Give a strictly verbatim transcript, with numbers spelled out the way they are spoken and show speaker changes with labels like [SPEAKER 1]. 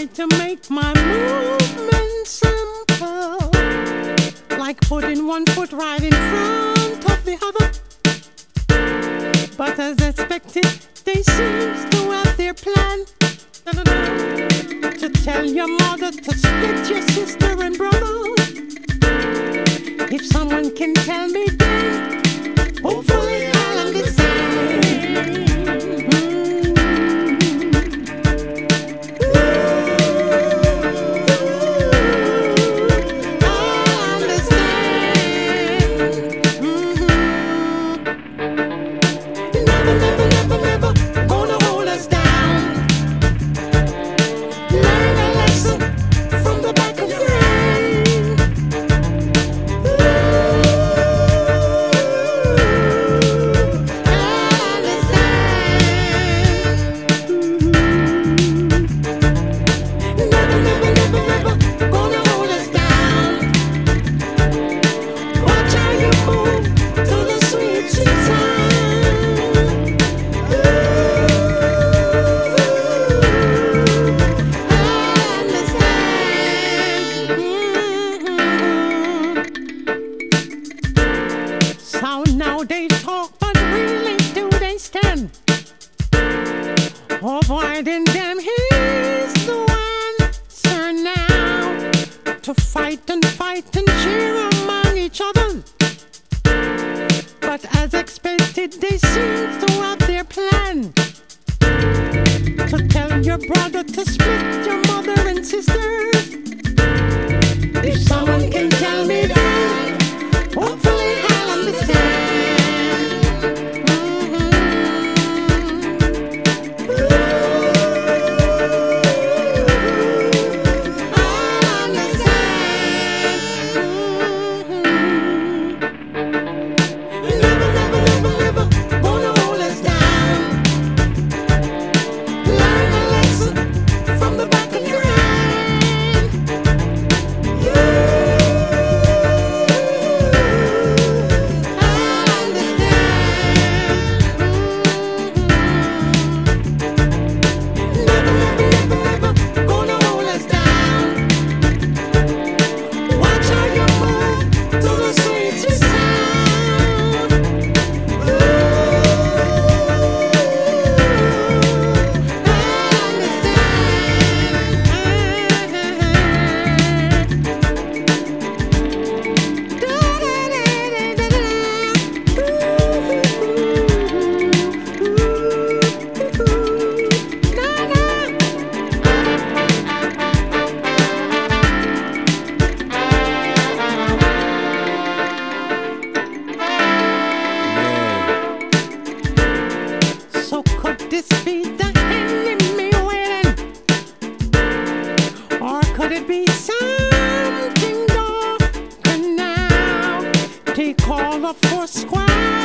[SPEAKER 1] try to make my movement simple, like putting one foot right in front of the other. But as expected, they seem to have their plan to tell your mother to split your sister and brother. If someone can tell me then, hopefully I'll understand. They talk, but really do they stand? Avoiding them, he's the answer now. To fight and fight and cheer among each other. But as expected, they seem to have their plan to tell your brother to split your mother and sister. If someone can tell me that, hopefully I'll understand. This be the enemy winning? Or could it be something darker now? Take all the four square